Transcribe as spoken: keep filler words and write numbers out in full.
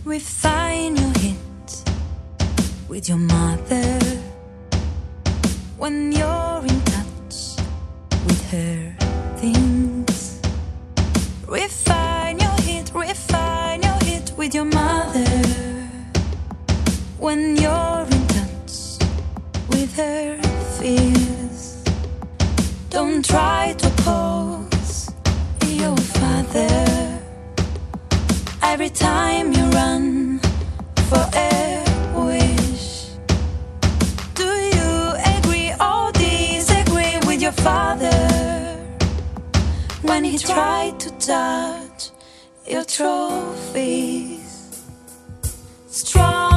Refine your hit with your mother when you're in touch with her things. Refine your hit, refine your hit with your mother when you're in touch with her fears. Don't try to oppose your father every time you run for a wish. Do you agree or disagree with your father when he tried to touch your trophies? Strong